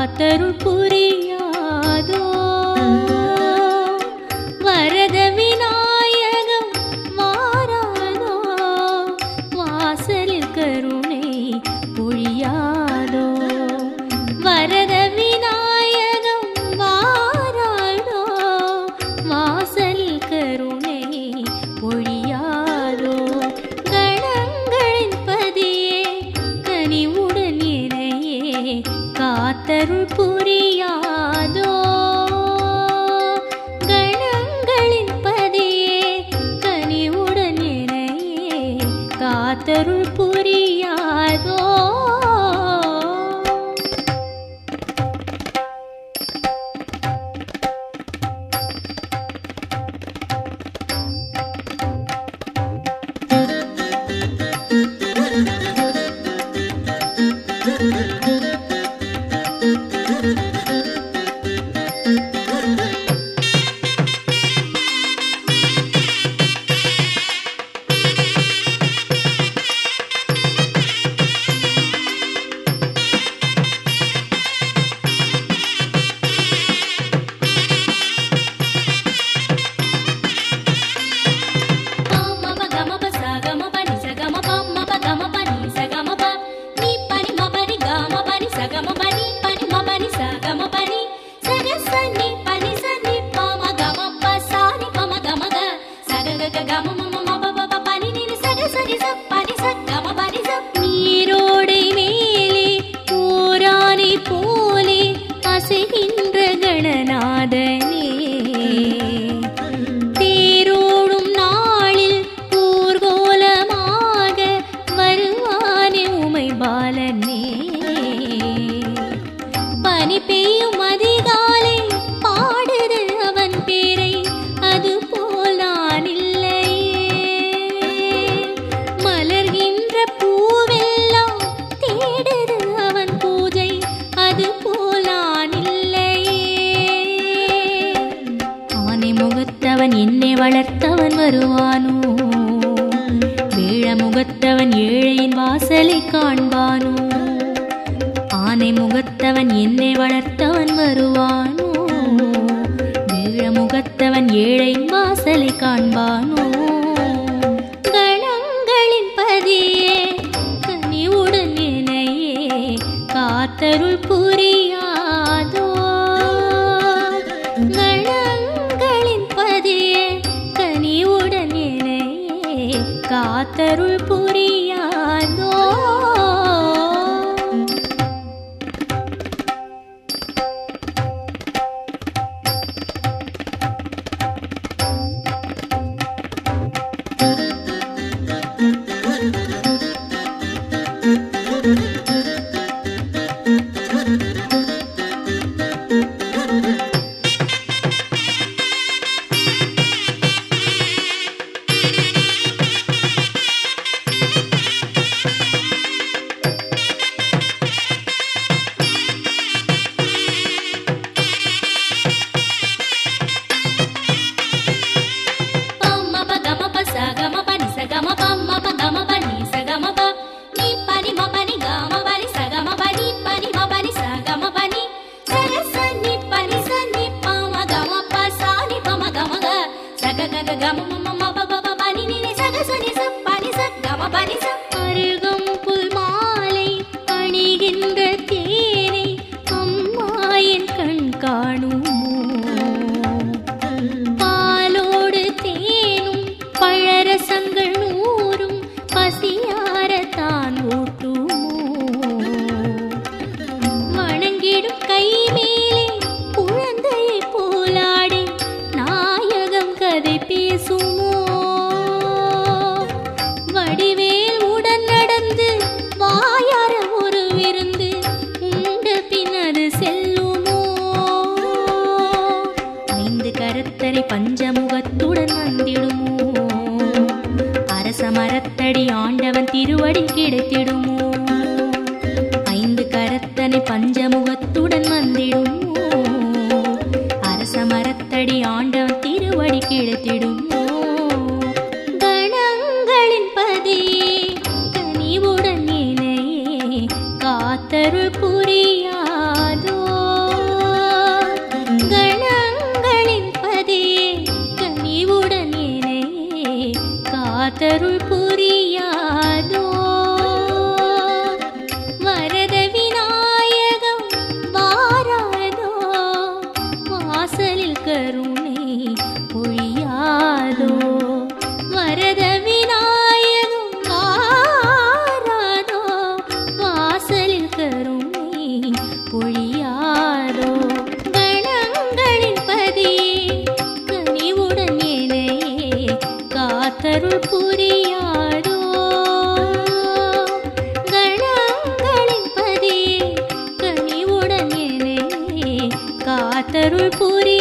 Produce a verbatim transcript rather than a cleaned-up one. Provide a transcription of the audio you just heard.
காத்தருள் புரியாதோ வரத விநாயகம் வாராதோ வாசலில் கருணை பொழியாதோ வரத விநாயகம் வாராதோ வாசலில் கருணை பொழியாதோ கணங்களின் பதியே கனிவுடன் இணையே காத்தருள் புரியாதோ கணங்களின் பதியே கனிவுடன் இணையே காத்தருள் புரியாதோ நீரோடை மேலே ஓரானை போலே அசைகின்ற கணநாதனே தேரோடும் நாளில் ஊர்கோலமாக வருவானே உமை பாலனே பனி பெய்யும் அதிகாலை பாடுது அவன் பேரை அது போல் நான் இல்லையே மலர்கின்ற பூவெல்லாம் தேடுது அவன் பூஜை அது போல் நான் இல்லையே ஆனை முகத்தவன் என்னை வளர்த்தவன் வருவானோ வேழ முகத்தவன் ஏழையின் வாசலை காண்பானோ ஆனை முகத்தவன் என்னை வளர்த்தவன் வருவானோ வேழ முகத்தவன் ஏழையின் வாசலை காண்பானோ கணங்களின் பதியே கனிவுடன் இணையே காத்தருள் புரியாதோ கணங்களின் பதியே கனிவுடன் இணையே காத்தருள் புரியாதோ அருகம்புல் மாலை அணிகின்ற தேனை அம்மா என் கண் காணுமோ பாலோடு தேனும் பழரசங்கள் நூறும் பசியாரத்தான் ஊட்டுமோ வணங்கிடும் கை மேலே குழந்தையை போலாடி நாயகம் கதை பேசுமோ வடிவேல் உடன் நடந்து வாயார ஒரு விருந்து உண்ட பின்னது செல்லுமோ ஐந்து கரத்தரை பஞ்சமுகத்துடன் வந்திடுமோ அரச மரத்தடி ஆண்டவன் திருவடி கிடைத்திடுமோ ஐந்து கரத்தனை பஞ்சமுகத்துடன் வந்திடுமோ அரச மரத்தடி ஆண்டவன் திருவடி கிடைத்திடுமோ கணங்களின் பதியே கனிவுடன் இணையே காத்தருள் புரியாதோ காத்தருள் புரியாதோ வரத விநாயகம் வாராதோ வாசலில் கருணை பொழியாதோ வரத விநாயகம் வாராதோ வாசலில் கருணை பொழியாதோ கணங்களின் பதியே கனிவுடன் என்னையே காத்தருள் புரியாதோ கணங்களின் பதியே கனிவுடன் என்னையே காத்தருள் புரி